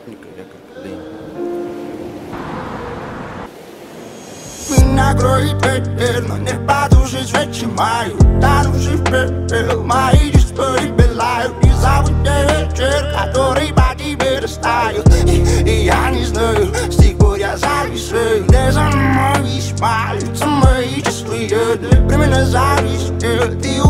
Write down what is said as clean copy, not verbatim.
никогда как дым. Меня кроет ветер, но не потушить свечи мою. Танувший в пепел, мои истории пылают. Не забудь вечер, который по тебе растает. И я не знаю, с тех пор я зависаю. Где за мной весьма лица мои чувствуют. Временно зависит, ты